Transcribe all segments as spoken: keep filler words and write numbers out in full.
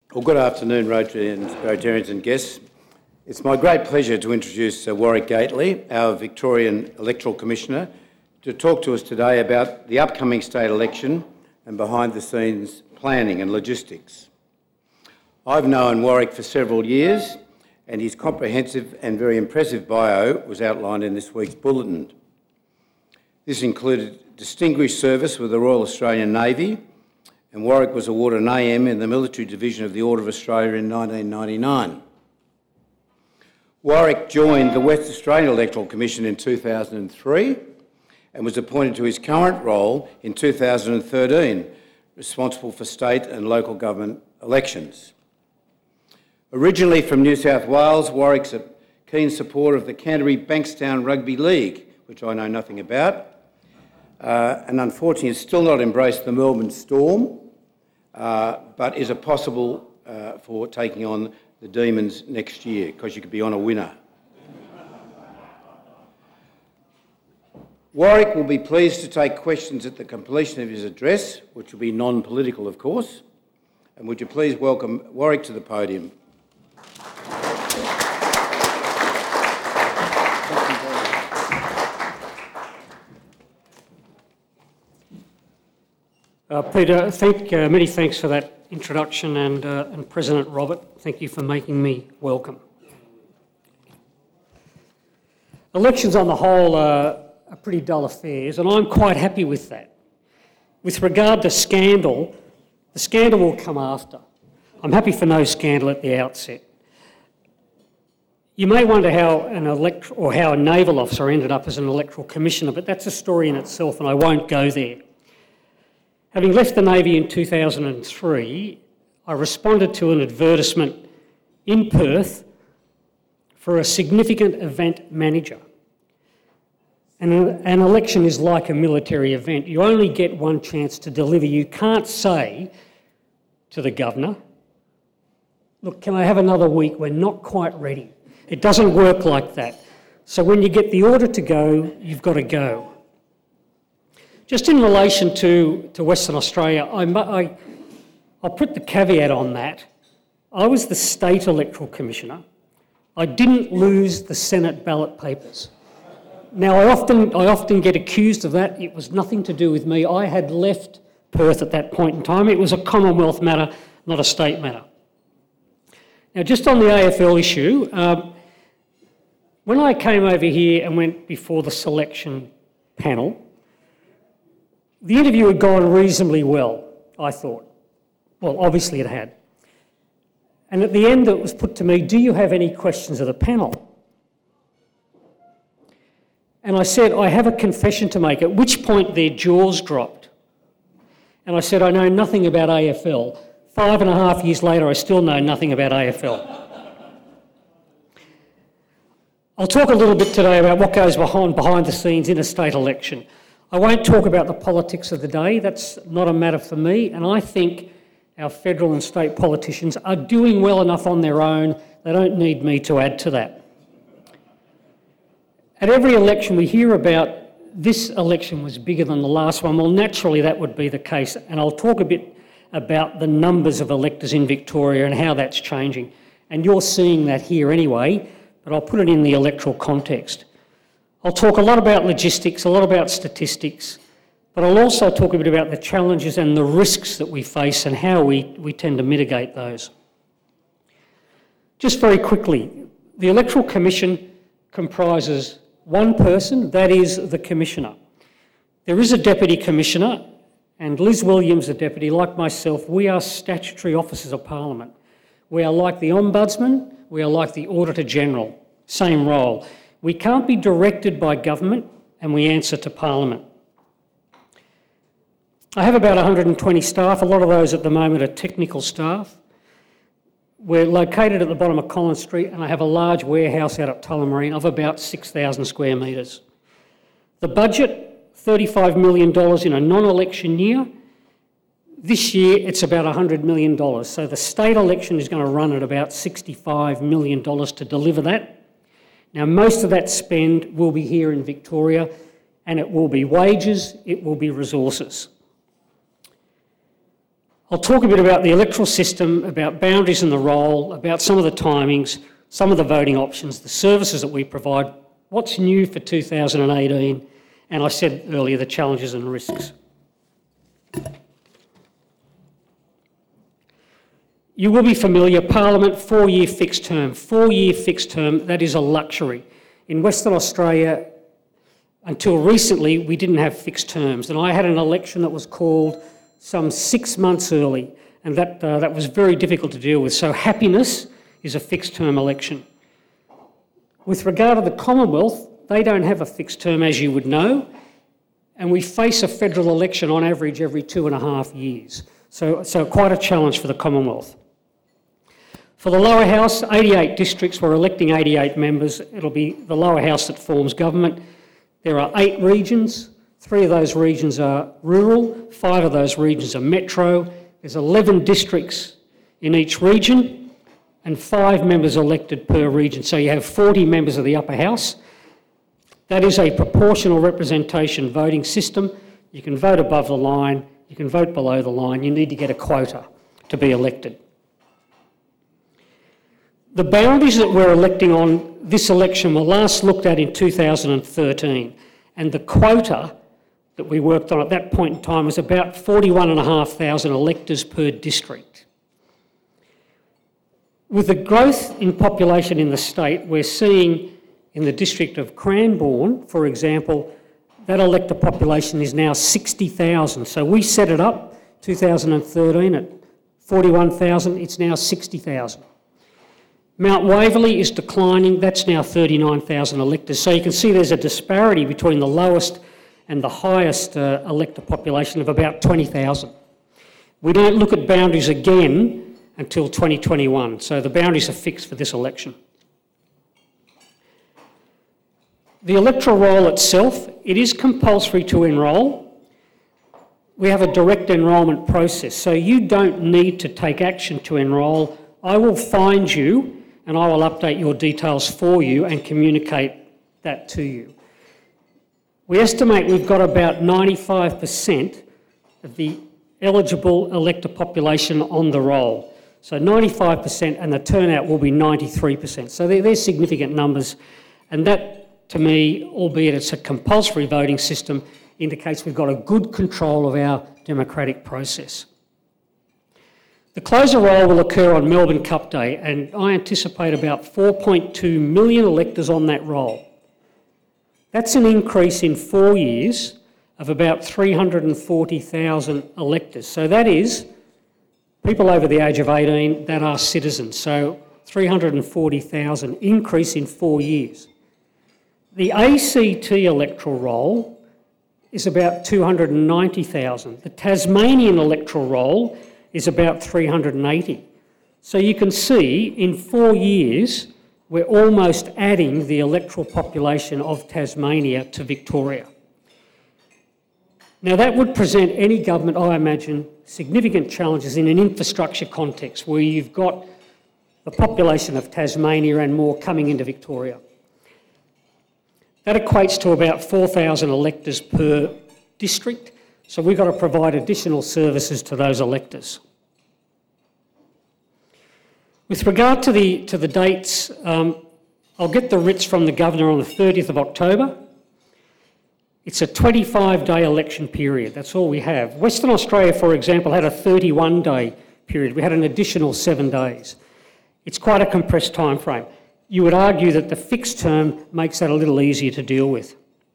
Well, good afternoon, Rotarians, Rotarians and guests. It's my great pleasure to introduce uh, Warwick Gately, our Victorian Electoral Commissioner, to talk to us today about the upcoming state election and behind-the-scenes planning and logistics. I've known Warwick for several years, and his comprehensive and very impressive bio was outlined in this week's bulletin. This included distinguished service with the Royal Australian Navy, and Warwick was awarded an A M in the Military Division of the Order of Australia in nineteen ninety-nine. Warwick joined the West Australian Electoral Commission in two thousand three and was appointed to his current role in two thousand thirteen, responsible for state and local government elections. Originally from New South Wales, Warwick's a keen supporter of the Canterbury Bankstown Rugby League, which I know nothing about, uh, and unfortunately has still not embraced the Melbourne Storm, uh, but is a possible uh, for taking on the Demons next year, because you could be on a winner. Warwick will be pleased to take questions at the completion of his address, which will be non-political, of course. And would you please welcome Warwick to the podium. Uh, Peter, thank, uh, many thanks for that introduction, and, uh, and President Robert, thank you for making me welcome. Elections on the whole uh, are pretty dull affairs, and I'm quite happy with that. With regard to scandal, the scandal will come after. I'm happy for no scandal at the outset. You may wonder how an elect- or how a naval officer ended up as an electoral commissioner, but that's a story in itself, and I won't go there. Having left the Navy in two thousand three, I responded to an advertisement in Perth for a significant event manager. And an election is like a military event. You only get one chance to deliver. You can't say to the governor, look, can I have another week? We're not quite ready. It doesn't work like that. So when you get the order to go, you've got to go. Just in relation to, to Western Australia, I, I, I'll put the caveat on that. I was the State Electoral Commissioner. I didn't lose the Senate ballot papers. Now, I often, I often get accused of that. It was nothing to do with me. I had left Perth at that point in time. It was a Commonwealth matter, not a state matter. Now, just on the A F L issue, um, when I came over here and went before the selection panel, the interview had gone reasonably well, I thought. Well, obviously it had. And at the end it was put to me, do you have any questions of the panel? And I said, I have a confession to make, at which point their jaws dropped. And I said, I know nothing about A F L. Five and a half years later, I still know nothing about A F L. I'll talk a little bit today about what goes behind, behind the scenes in a state election. I won't talk about the politics of the day. That's not a matter for me, and I think our federal and state politicians are doing well enough on their own. They don't need me to add to that. At every election we hear about this election was bigger than the last one. Well, naturally that would be the case, and I'll talk a bit about the numbers of electors in Victoria and how that's changing. And you're seeing that here anyway, but I'll put it in the electoral context. I'll talk a lot about logistics, a lot about statistics, but I'll also talk a bit about the challenges and the risks that we face and how we, we tend to mitigate those. Just very quickly, the Electoral Commission comprises one person, that is the Commissioner. There is a Deputy Commissioner, and Liz Williams, the Deputy, like myself, we are statutory officers of Parliament. We are like the Ombudsman, we are like the Auditor General, same role. We can't be directed by government, and we answer to Parliament. I have about one hundred twenty staff. A lot of those at the moment are technical staff. We're located at the bottom of Collins Street, and I have a large warehouse out at Tullamarine of about six thousand square metres. The budget, thirty-five million dollars in a non-election year. This year, it's about one hundred million dollars. So the state election is going to run at about sixty-five million dollars to deliver that. Now, most of that spend will be here in Victoria, and it will be wages, it will be resources. I'll talk a bit about the electoral system, about boundaries and the role, about some of the timings, some of the voting options, the services that we provide, what's new for two thousand eighteen, and I said earlier, the challenges and risks. You will be familiar, Parliament, four-year fixed term. Four-year fixed term, that is a luxury. In Western Australia, until recently, we didn't have fixed terms, and I had an election that was called some six months early, and that, uh, that was very difficult to deal with. So happiness is a fixed term election. With regard to the Commonwealth, they don't have a fixed term, as you would know, and we face a federal election on average every two and a half years. So, so quite a challenge for the Commonwealth. For the lower house, eighty-eight districts, we're electing eighty-eight members. It'll be the lower house that forms government. There are eight regions. Three of those regions are rural, five of those regions are metro. There's eleven districts in each region and five members elected per region. So you have forty members of the upper house. That is a proportional representation voting system. You can vote above the line, you can vote below the line. You need to get a quota to be elected. The boundaries that we're electing on this election were last looked at in two thousand thirteen, and the quota that we worked on at that point in time was about forty-one thousand five hundred electors per district. With the growth in population in the state, we're seeing in the district of Cranbourne, for example, that elector population is now sixty thousand. So we set it up two thousand thirteen at forty-one thousand, it's now sixty thousand. Mount Waverley is declining, that's now thirty-nine thousand electors. So you can see there's a disparity between the lowest and the highest uh, elector population of about twenty thousand. We don't look at boundaries again until twenty twenty-one, so the boundaries are fixed for this election. The electoral roll itself, it is compulsory to enrol. We have a direct enrolment process, so you don't need to take action to enrol. I will find you and I will update your details for you and communicate that to you. We estimate we've got about ninety-five percent of the eligible elector population on the roll. So ninety-five percent, and the turnout will be ninety-three percent. So they're, they're significant numbers, and that, to me, albeit it's a compulsory voting system, indicates we've got a good control of our democratic process. The closer roll will occur on Melbourne Cup Day, and I anticipate about four point two million electors on that roll. That's an increase in four years of about three hundred forty thousand electors. So that is people over the age of eighteen that are citizens. So three hundred forty thousand increase in four years. The A C T electoral roll is about two hundred ninety thousand. The Tasmanian electoral roll is about three hundred eighty. So you can see in four years we're almost adding the electoral population of Tasmania to Victoria. Now that would present any government, I imagine, significant challenges in an infrastructure context where you've got the population of Tasmania and more coming into Victoria. That equates to about four thousand electors per district, so we've got to provide additional services to those electors. With regard to the, to the dates, um, I'll get the writs from the Governor on the thirtieth of October. It's a twenty-five day election period, that's all we have. Western Australia, for example, had a thirty-one day period. We had an additional seven days. It's quite a compressed time frame. You would argue that the fixed term makes that a little easier to deal with.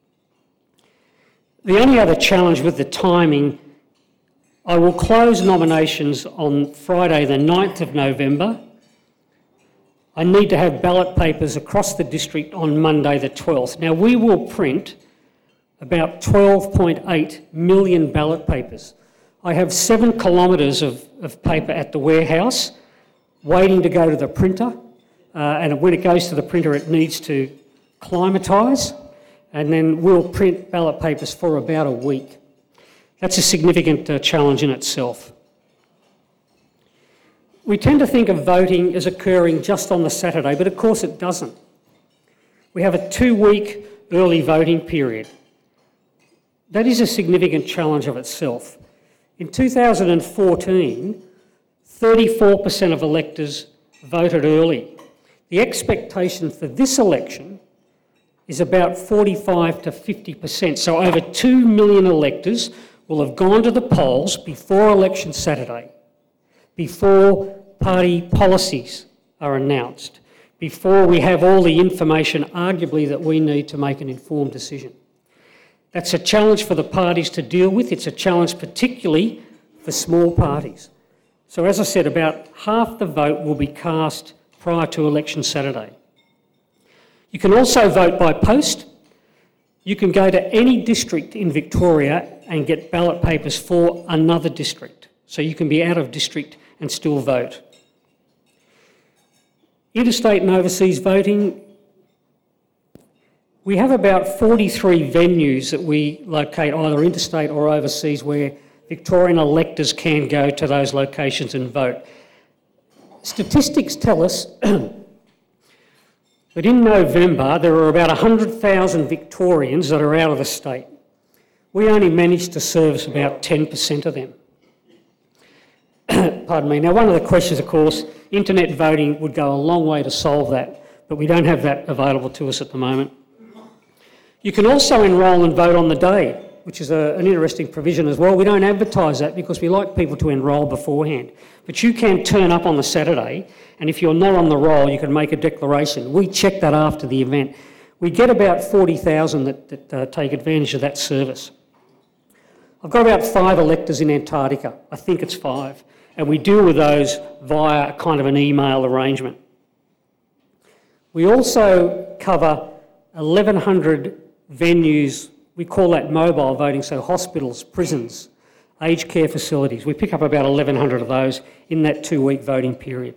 The only other challenge with the timing, I will close nominations on Friday the ninth of November. I need to have ballot papers across the district on Monday the twelfth. Now we will print about twelve point eight million ballot papers. I have seven kilometres of, of paper at the warehouse waiting to go to the printer, uh, and when it goes to the printer it needs to climatise, and then we'll print ballot papers for about a week. That's a significant uh, challenge in itself. We tend to think of voting as occurring just on the Saturday, but of course it doesn't. We have a two-week early voting period. That is a significant challenge of itself. In two thousand fourteen, thirty-four percent of electors voted early. The expectation for this election is about forty-five to fifty percent. So over two million electors will have gone to the polls before election Saturday, before party policies are announced, before we have all the information arguably that we need to make an informed decision. That's a challenge for the parties to deal with. It's a challenge particularly for small parties. So as I said, about half the vote will be cast prior to election Saturday. You can also vote by post. You can go to any district in Victoria and get ballot papers for another district. So you can be out of district and still vote. Interstate and overseas voting, we have about forty-three venues that we locate either interstate or overseas where Victorian electors can go to those locations and vote. Statistics tell us that in November there are about one hundred thousand Victorians that are out of the state. We only managed to service about ten percent of them. Pardon me. Now, one of the questions, of course, internet voting would go a long way to solve that, but we don't have that available to us at the moment. You can also enrol and vote on the day, which is a, an interesting provision as well. We don't advertise that because we like people to enrol beforehand. But you can turn up on the Saturday, and if you're not on the roll, you can make a declaration. We check that after the event. We get about forty thousand that, that uh, take advantage of that service. I've got about five electors in Antarctica. I think it's five. And we deal with those via kind of an email arrangement. We also cover eleven hundred venues. We call that mobile voting, so hospitals, prisons, aged care facilities. We pick up about eleven hundred of those in that two-week voting period.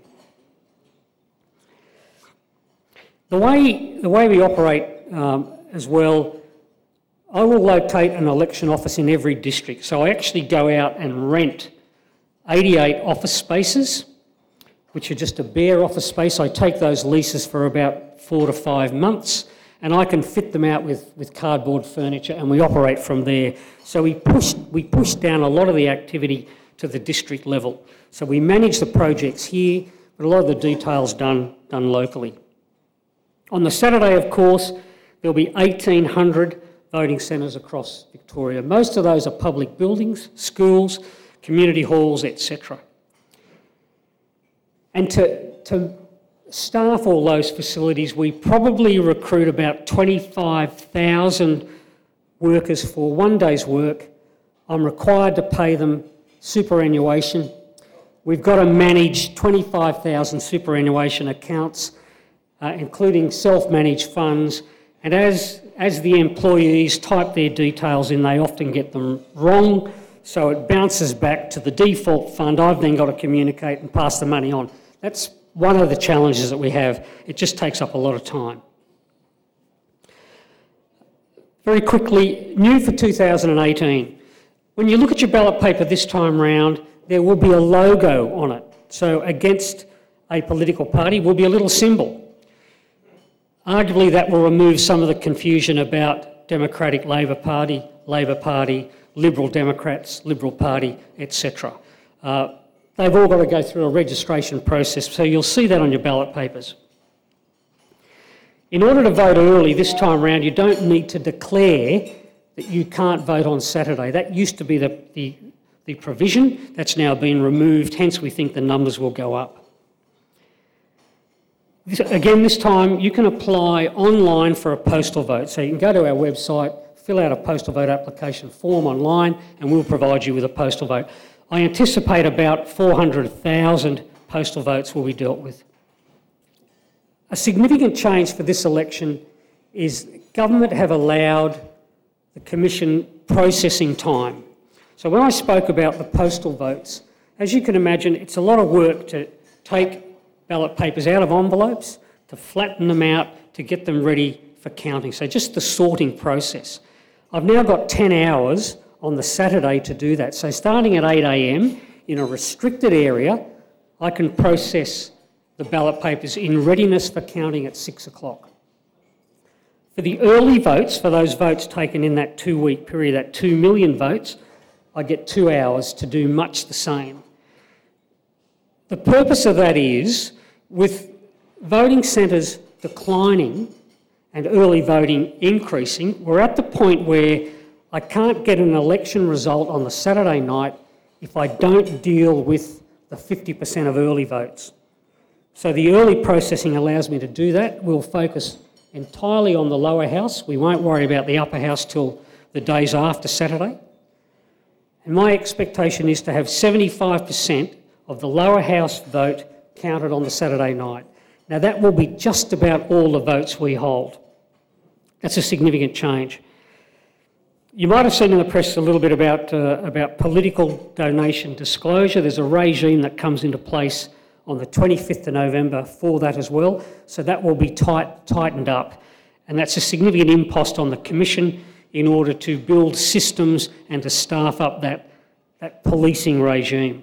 The way, the way we operate um, as well, I will locate an election office in every district. So I actually go out and rent eighty-eight office spaces, which are just a bare office space. I take those leases for about four to five months, and I can fit them out with, with cardboard furniture, and we operate from there. So we push, we push down a lot of the activity to the district level. So we manage the projects here, but a lot of the details done, done locally. On the Saturday, of course, there'll be eighteen hundred voting centres across Victoria. Most of those are public buildings, schools, community halls, et cetera. And to, to staff all those facilities, we probably recruit about twenty-five thousand workers for one day's work. I'm required to pay them superannuation. We've got to manage twenty-five thousand superannuation accounts, uh, including self-managed funds. And as, as the employees type their details in, they often get them wrong. So it bounces back to the default fund. I've then got to communicate and pass the money on. That's one of the challenges that we have. It just takes up a lot of time. Very quickly, new for two thousand eighteen. When you look at your ballot paper this time round, there will be a logo on it. So against a political party will be a little symbol. Arguably that will remove some of the confusion about Democratic Labor Party, Labor Party, Liberal Democrats, Liberal Party, et cetera. Uh, they've all got to go through a registration process, so you'll see that on your ballot papers. In order to vote early this time round, you don't need to declare that you can't vote on Saturday. That used to be the, the, the provision. That's now been removed, hence we think the numbers will go up. This, again, this time you can apply online for a postal vote. So you can go to our website, fill out a postal vote application form online, and we'll provide you with a postal vote. I anticipate about four hundred thousand postal votes will be dealt with. A significant change for this election is government have allowed the Commission processing time. So when I spoke about the postal votes, as you can imagine, it's a lot of work to take ballot papers out of envelopes, to flatten them out, to get them ready for counting. So just the sorting process. I've now got ten hours on the Saturday to do that. So starting at eight a m in a restricted area, I can process the ballot papers in readiness for counting at six o'clock. For the early votes, for those votes taken in that two-week period, that two million votes, I get two hours to do much the same. The purpose of that is, with voting centres declining and early voting increasing, we're at the point where I can't get an election result on the Saturday night if I don't deal with the fifty percent of early votes. So the early processing allows me to do that. We'll focus entirely on the lower house. We won't worry about the upper house till the days after Saturday. And my expectation is to have seventy-five percent of the lower house vote counted on the Saturday night. Now that will be just about all the votes we hold. That's a significant change. You might have seen in the press a little bit about, uh, about political donation disclosure. There's a regime that comes into place on the twenty-fifth of November for that as well. So that will be tight, tightened up. And that's a significant impost on the Commission in order to build systems and to staff up that, that policing regime.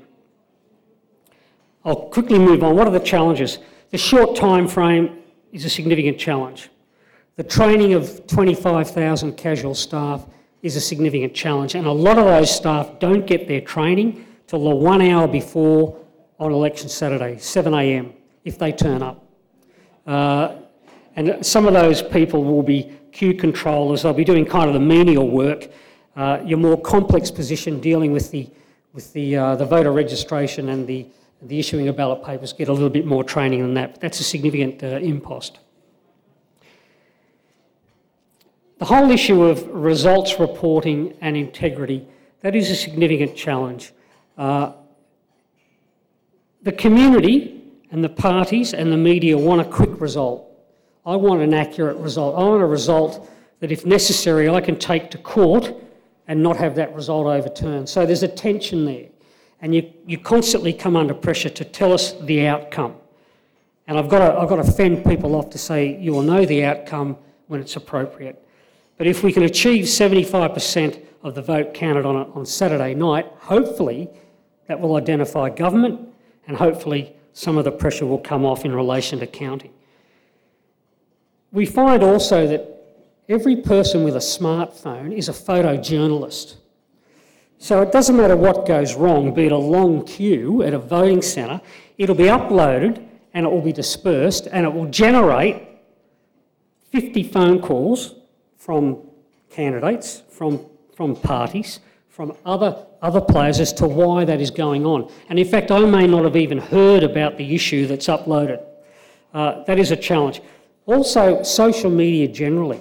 I'll quickly move on. What are the challenges? The short time frame is a significant challenge. The training of twenty-five thousand casual staff is a significant challenge, and a lot of those staff don't get their training till the one hour before on election Saturday, seven a m, if they turn up. Uh, and some of those people will be queue controllers. They'll be doing kind of the menial work. Uh, your more complex position dealing with the with the uh, the voter registration and the the issuing of ballot papers get a little bit more training than that. But that's a significant uh, impost. The whole issue of results reporting and integrity, that is a significant challenge. Uh, the community and the parties and the media want a quick result. I want an accurate result. I want a result that, if necessary, I can take to court and not have that result overturned. So there's a tension there. And you, you constantly come under pressure to tell us the outcome. And I've got to, I've got to fend people off to say you will know the outcome when it's appropriate. But if we can achieve seventy-five percent of the vote counted on on Saturday night, hopefully that will identify government, and hopefully some of the pressure will come off in relation to counting. We find also that every person with a smartphone is a photojournalist. So it doesn't matter what goes wrong, be it a long queue at a voting centre, it'll be uploaded and it will be dispersed, and it will generate fifty phone calls from candidates, from, from parties, from other, other players as to why that is going on. And in fact, I may not have even heard about the issue that's uploaded. Uh, that is a challenge. Also, social media generally.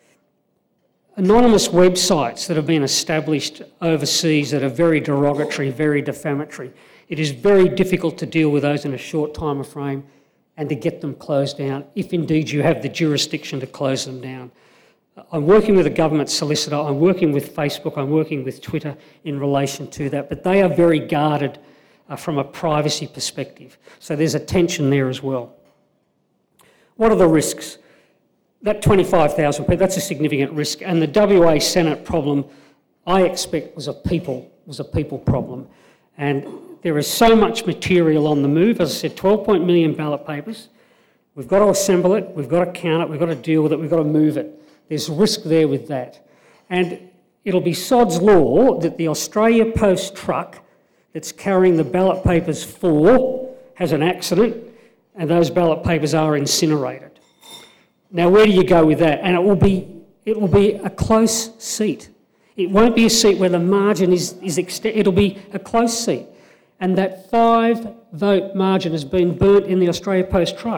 Anonymous websites that have been established overseas that are very derogatory, very defamatory. It is very difficult to deal with those in a short time frame and to get them closed down, if indeed you have the jurisdiction to close them down. I'm working with a government solicitor, I'm working with Facebook, I'm working with Twitter in relation to that, but they are very guarded uh, from a privacy perspective. So there's a tension there as well. What are the risks? That twenty-five thousand people, that's a significant risk, and the W A Senate problem, I expect, was a people, was a people problem. And there is so much material on the move. As I said, twelve point million ballot papers. We've got to assemble it, we've got to count it, we've got to deal with it, we've got to move it. There's risk there with that. And it'll be sod's law that the Australia Post truck that's carrying the ballot papers for has an accident and those ballot papers are incinerated. Now, where do you go with that? And it will be, it will be a close seat. It won't be a seat where the margin is, is extended. It'll be a close seat. And that five vote margin has been burnt in the Australia Post truck.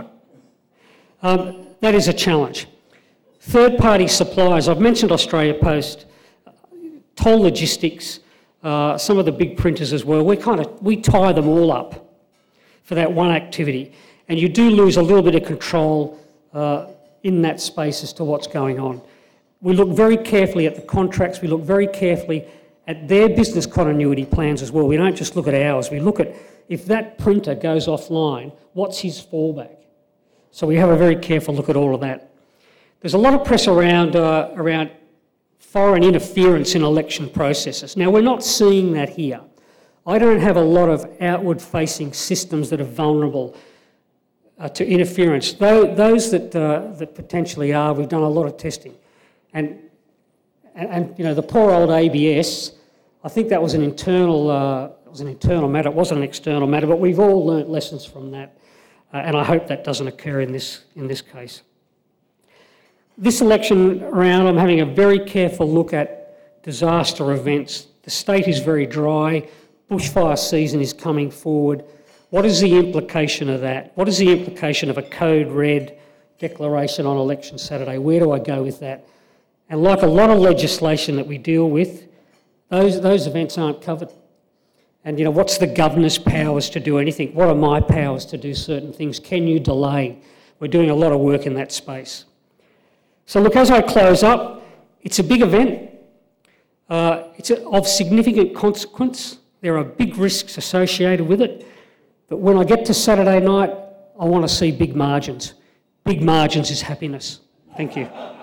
Um, that is a challenge. Third-party suppliers, I've mentioned Australia Post, Toll Logistics, uh, some of the big printers as well. We kind of, we tie them all up for that one activity. And you do lose a little bit of control uh, in that space as to what's going on. We look very carefully at the contracts, we look very carefully at their business continuity plans as well. We don't just look at ours, we look at if that printer goes offline, what's his fallback? So we have a very careful look at all of that. There's a lot of press around, uh, around foreign interference in election processes. Now, we're not seeing that here. I don't have a lot of outward-facing systems that are vulnerable uh, to interference. Though, those that, uh, that potentially are, we've done a lot of testing. And, and, and, you know, the poor old A B S, I think that was an internal, uh, it was an internal matter. It wasn't an external matter, but we've all learnt lessons from that, uh, and I hope that doesn't occur in this in this case. This election round, I'm having a very careful look at disaster events. The state is very dry. Bushfire season is coming forward. What is the implication of that? What is the implication of a code red declaration on election Saturday? Where do I go with that? And like a lot of legislation that we deal with, those, those events aren't covered. And, you know, what's the governor's powers to do anything? What are my powers to do certain things? Can you delay? We're doing a lot of work in that space. So look, as I close up, it's a big event. Uh, it's of significant consequence. There are big risks associated with it. But when I get to Saturday night, I want to see big margins. Big margins is happiness. Thank you.